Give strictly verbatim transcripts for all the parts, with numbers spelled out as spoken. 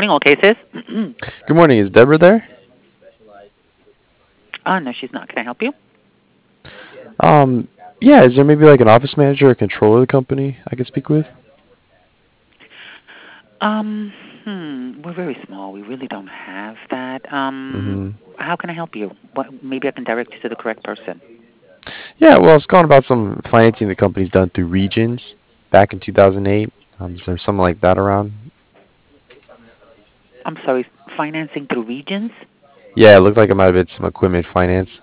morning, all cases. Good morning. Is Deborah there? Oh, no, she's not. Can I help you? Um, yeah. Is there maybe like an office manager or controller of the company I could speak with? Um, hmm, we're very small. We really don't have that. Um, Mm-hmm. how can I help you? What, maybe I can direct you to the correct person. Yeah. Well, it's calling about some financing the company's done through Regions back in two thousand eight. Um, is there something like that around? I'm sorry, financing through regions? Yeah, it looked like it might have been some equipment finance.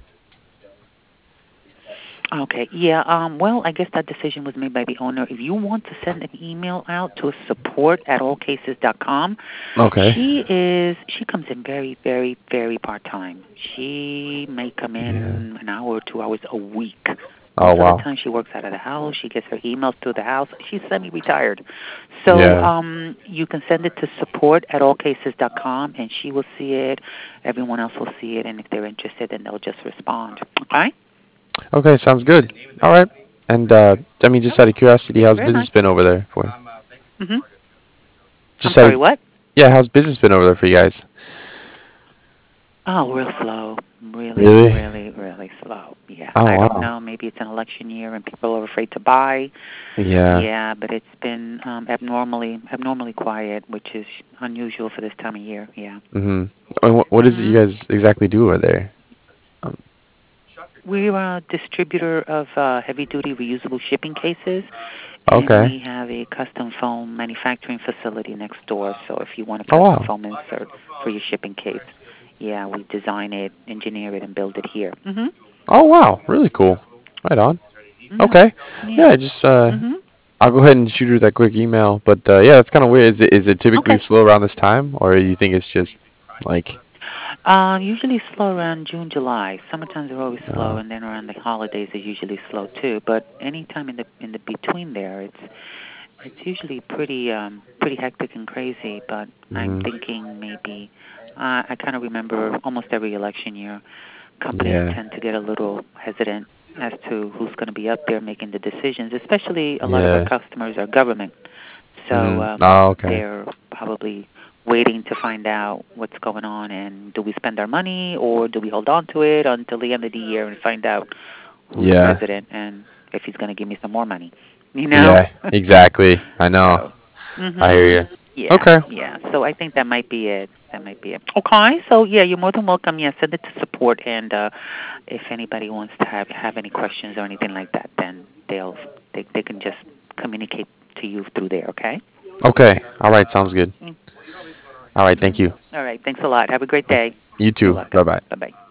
Okay, yeah, um, well, I guess that decision was made by the owner. If you want to send an email out to support at all cases dot com, Okay. she is, she comes in very, very, very part-time. She may come Yeah. in an hour or two hours a week. Oh Most of the wow. time she works out of the house. She gets her emails through the house. She's semi-retired. So Yeah. um, you can send it to support at all cases dot com, and she will see it. Everyone else will see it, and if they're interested, then they'll just respond. Okay? Okay. Sounds good. All right. And uh, I mean, just Yep. out of curiosity, Thank you how's very business much. been over there for you? hmm I'm Just out sorry, of what? yeah, how's business been over there for you guys? Oh, real slow. Really, Really? really, really slow. Yeah. Oh I don't wow. know. Maybe it's an election year and people are afraid to buy. Yeah. Yeah, but it's been um, abnormally abnormally quiet, which is unusual for this time of year. Yeah. Mhm. And what, what is it you Mhm. guys exactly do over there? Um, We're a distributor of uh, heavy-duty reusable shipping cases, and okay. we have a custom foam manufacturing facility next door. So if you want a Oh custom wow. foam insert for your shipping case, yeah, we design it, engineer it, and build it here. Mhm. Oh wow. Really cool. Right on. Yeah. Okay. Yeah. Yeah. Just uh, Mhm. I'll go ahead and shoot her that quick email. But uh, yeah, it's kind of weird. Is it is it typically Okay. slow around this time, or you think it's just like Um, usually slow around June, July. Summertimes are always slow, uh, and then around the holidays are usually slow too. But anytime in the in the between there, it's it's usually pretty um pretty hectic and crazy. But I'm mm, thinking maybe uh, I kind of remember almost every election year, companies yeah, tend to get a little hesitant as to who's going to be up there making the decisions. Especially a lot of our yeah. customers are government. So Mm, um, oh okay. they're probably waiting to find out what's going on and do we spend our money or do we hold on to it until the end of the year and find out who's Yeah. president and if he's going to give me some more money, you know? Yeah. Exactly. I know. So, I hear mhm. you. Yeah, Okay. yeah. So I think that might be it. That might be it. Okay. So yeah, you're more than welcome. Yeah, send it to support, and uh, if anybody wants to have have any questions or anything like that, then they'll they they can just communicate to you through there. Okay. Okay. All right. Sounds good. All right. Thank Mm-hmm. you. All right. Thanks a lot. Have a great day. You You're too. Bye welcome. bye. Bye-bye.